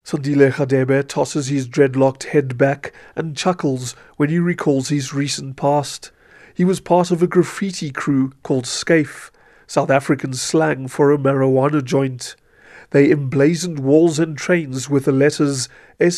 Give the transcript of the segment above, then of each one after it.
Sandile Radebe tosses his dreadlocked head back and chuckles when he recalls his recent past. He was part of a graffiti crew called Skyf, South African slang for a marijuana joint. They emblazoned walls and trains with the letters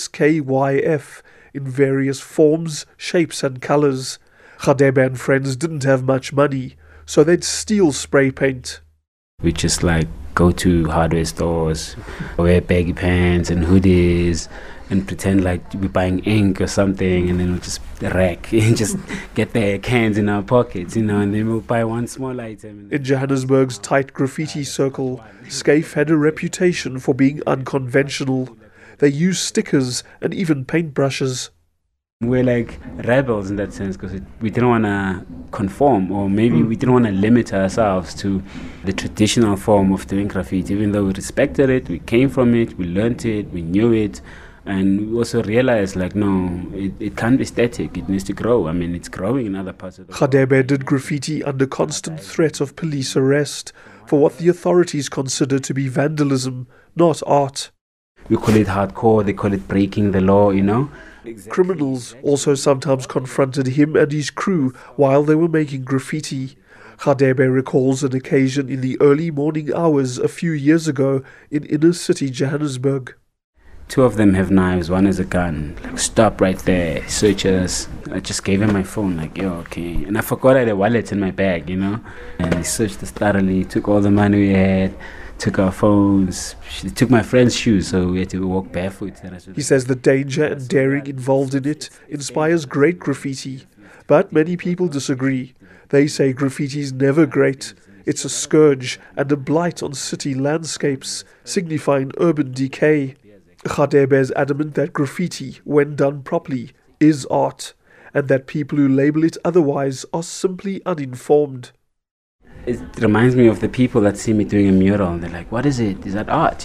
SKYF in various forms, shapes and colours. Radebe and friends didn't have much money, so they'd steal spray paint. We just go to hardware stores, wear baggy pants and hoodies, and pretend like we're buying ink or something, and then we'll just rack and just get the cans in our pockets, and then we'll buy one small item. In Johannesburg's tight graffiti circle, Skyf had a reputation for being unconventional. They used stickers and even paintbrushes. We're like rebels in that sense because we didn't want to conform, or maybe we didn't want to limit ourselves to the traditional form of doing graffiti. Even though we respected it, we came from it, we learned it, we knew it, and we also realized no, it can't be static, it needs to grow. I mean, it's growing in other parts of the world. Radebe did graffiti under constant threat of police arrest for what the authorities consider to be vandalism, not art. We call it hardcore, they call it breaking the law, Criminals also sometimes confronted him and his crew while they were making graffiti. Radebe recalls an occasion in the early morning hours a few years ago in inner city Johannesburg. 2 of them have knives, 1 has a gun. Stop right there, search us. I just gave him my phone, yo, okay. And I forgot I had a wallet in my bag, And they searched us thoroughly, took all the money we had, took our phones. She took my friend's shoes, so we had to walk barefoot. He says the danger and daring involved in it inspires great graffiti. But many people disagree. They say graffiti is never great. It's a scourge and a blight on city landscapes, signifying urban decay. Radebe is adamant that graffiti, when done properly, is art, and that people who label it otherwise are simply uninformed. It reminds me of the people that see me doing a mural and they're like, what is it? Is that art,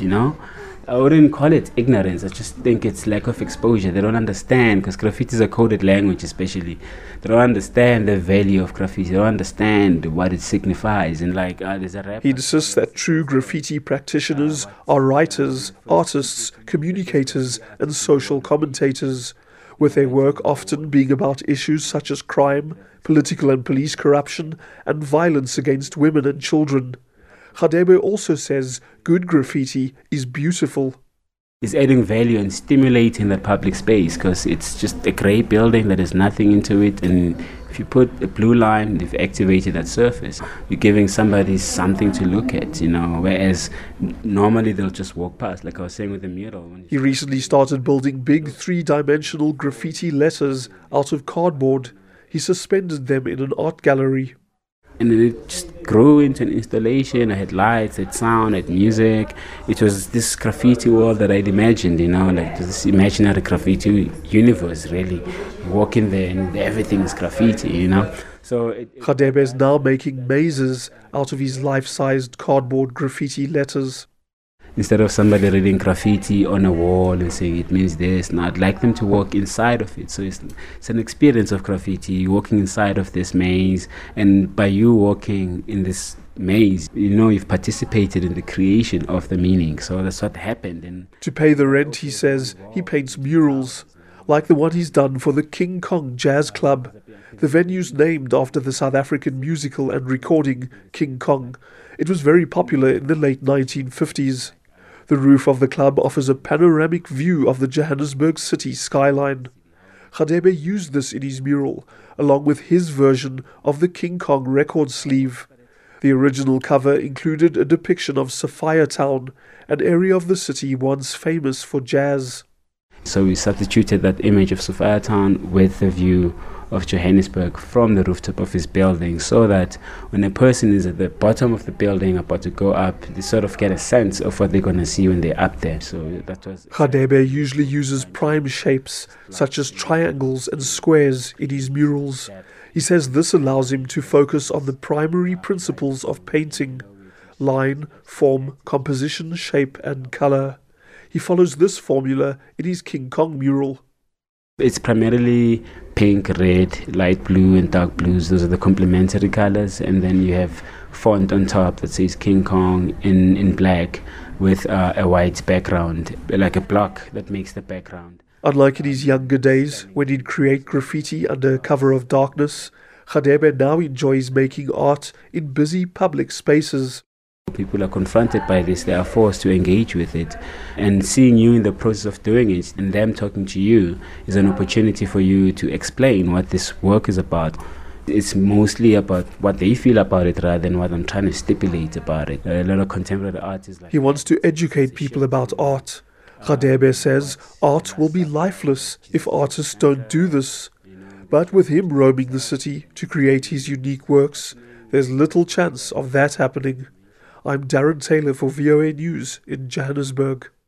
I wouldn't call it ignorance. I just think it's lack of exposure. They don't understand, because graffiti is a coded language especially. They don't understand the value of graffiti. They don't understand what it signifies. And there's a rapper. He insists that true graffiti practitioners are writers, artists, communicators and social commentators, with their work often being about issues such as crime, political and police corruption, and violence against women and children. Radebe also says good graffiti is beautiful. It's adding value and stimulating the public space, because it's just a grey building that has nothing into it, and if you put a blue line, they've activated that surface. You're giving somebody something to look at, whereas normally they'll just walk past, like I was saying with the mural. He recently started building big 3-dimensional graffiti letters out of cardboard. He suspended them in an art gallery. And then it just grew into an installation. I had lights, I had sound, I had music. It was this graffiti world that I'd imagined, this imaginary graffiti universe, really. You walk in there and everything is graffiti, So Radebe is now making mazes out of his life-sized cardboard graffiti letters. Instead of somebody reading graffiti on a wall and saying it means this, now I'd like them to walk inside of it. So it's an experience of graffiti, walking inside of this maze. And by you walking in this maze, you've participated in the creation of the meaning. So that's what happened. And to pay the rent, he says, he paints murals, like the one he's done for the King Kong Jazz Club. The venue's named after the South African musical and recording King Kong. It was very popular in the late 1950s. The roof of the club offers a panoramic view of the Johannesburg city skyline. Radebe used this in his mural, along with his version of the King Kong record sleeve. The original cover included a depiction of Sophiatown, an area of the city once famous for jazz. So we substituted that image of Sophiatown with the view of Johannesburg from the rooftop of his building, so that when a person is at the bottom of the building about to go up, they sort of get a sense of what they're going to see when they're up there. So that was... Radebe usually uses prime shapes, such as triangles and squares, in his murals. He says this allows him to focus on the primary principles of painting: line, form, composition, shape and color. He follows this formula in his King Kong mural. It's primarily pink, red, light blue, and dark blues. Those are the complementary colors. And then you have font on top that says King Kong in black with a white background, like a block that makes the background. Unlike in his younger days, when he'd create graffiti under cover of darkness, Radebe now enjoys making art in busy public spaces. People are confronted by this, they are forced to engage with it. And seeing you in the process of doing it and them talking to you is an opportunity for you to explain what this work is about. It's mostly about what they feel about it rather than what I'm trying to stipulate about it. A lot of contemporary artists He wants to educate people about art. Radebe says art will be lifeless if artists don't do this. But with him roaming the city to create his unique works, there's little chance of that happening. I'm Darren Taylor for VOA News in Johannesburg.